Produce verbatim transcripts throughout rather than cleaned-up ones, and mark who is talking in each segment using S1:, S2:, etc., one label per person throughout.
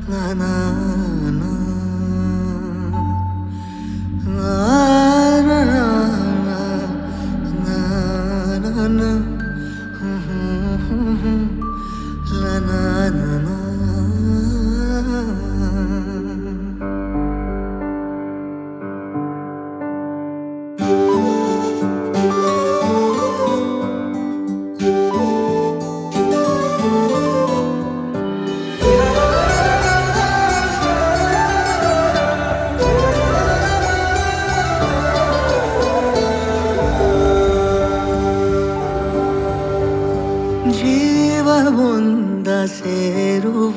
S1: na na na na na na na na la na na na ಜೀವವೊಂದ ಸೇರುವ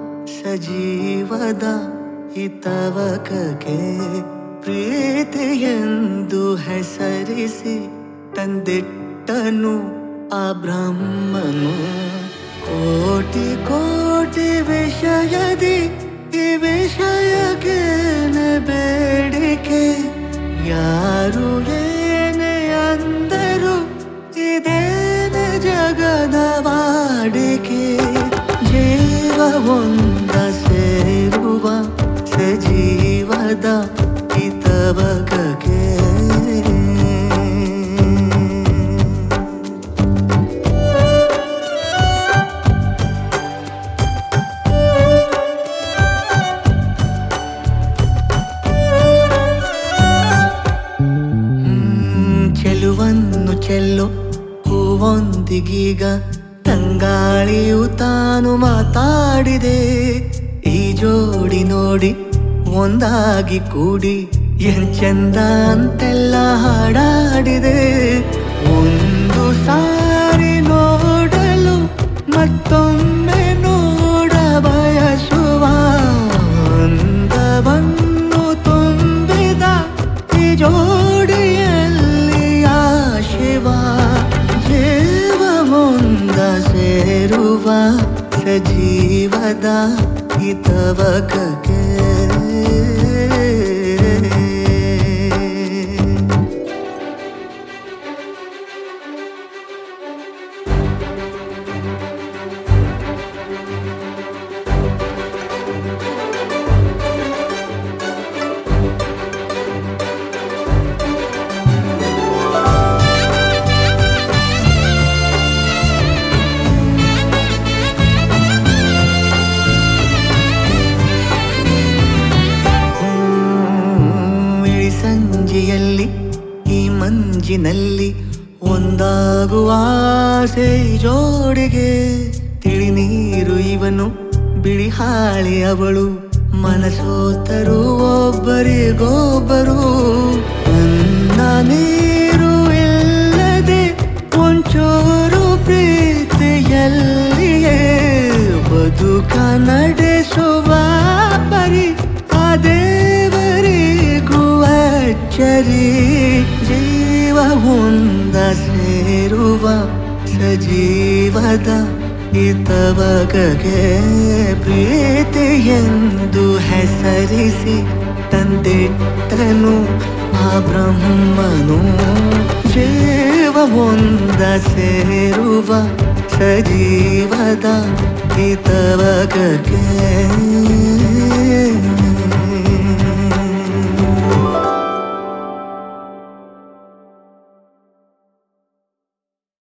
S1: ಸಜೀವದ ಹಿತವಕಗೆ ಪ್ರೀತಿಯೆಂದು ಹೆಸರಿಸಿ ತಂದಿಟ್ಟನು ಆ ಬ್ರಹ್ಮನು. ಕೋಟಿ ಕೋಟಿ ವಿಷಯದಿ ಈ ವಿಷಯಕ್ಕೇನೆ ಬೇಡಿಕೆ, ಯಾರು ಏನೇ ಅಂದರು ಇದೇನೆ ಜಗದ ವಾಡಿಕೆ. ಜೀವವೊಂದ ಸೇರುವ ಸಜೀವದ ಹಿತವಕಗೆ ಚೆಲುವನ್ನು ಚೆಲ್ಲು ಹೂವೊಂದಿಗೀಗ ತಂಗಾಳಿಯು ತಾನು ಮಾತಾಡಿದೆ. ಈ ಜೋಡಿ ನೋಡಿ ಒಂದಾಗಿ ಕೂಡಿ ಎಂಚಂದ ಅಂತೆಲ್ಲ ಹಾಡಾಡಿದೆ. ಒಂದು ಸಾರಿ ನೋಡಲು ಮತ್ತೊಮ್ಮೆ ನೋಡ ಬಯಸುವ ಅಂದವನ್ನು ತುಂಬಿದ ಈ ಜೋಡಿಯಲ್ಲಿ ಆ ಶಿವ. ಜೀವವೊಂದ ಸೇರುವ ಸಜೀವದ ಹಿತವಕಗೆ ಸಂಜೆಯಲ್ಲಿ ಈ ಮಂಜಿನಲ್ಲಿ ಒಂದಾಗುವ ಆಸೆ ಜೋಡಿಗೆ. ತಿಳಿ ನೀರು ಇವನು ಬಿಳಿ ಹಾಳಿ ಅವಳು, ಮನಸೋತರು ಒಬ್ಬರಿಗೊಬ್ಬರು. ಅನ್ನ ನೀರು ಇಲ್ಲದೆ ಒಂಚೂರು ಪ್ರೀತಿಯಲ್ಲಿಯೇ ಬದುಕ ನಡೆಸುವ ಪರಿ ಆ ದೇವರಿಗೂ ಅಚ್ಚರಿ. ಜೀವವೊಂದ ಸೇರುವ ಸಜೀವದ ಹಿತವಕಗೆ ಪ್ರೀತಿಯೆಂದು ಹೆಸರಿಸಿ ತಂದಿಟ್ಟನು ಆ ಬ್ರಹ್ಮನು. ಜೀವವೊಂದ ಸೇರುವ ಸಜೀವದ ಹಿತವಕಗೆ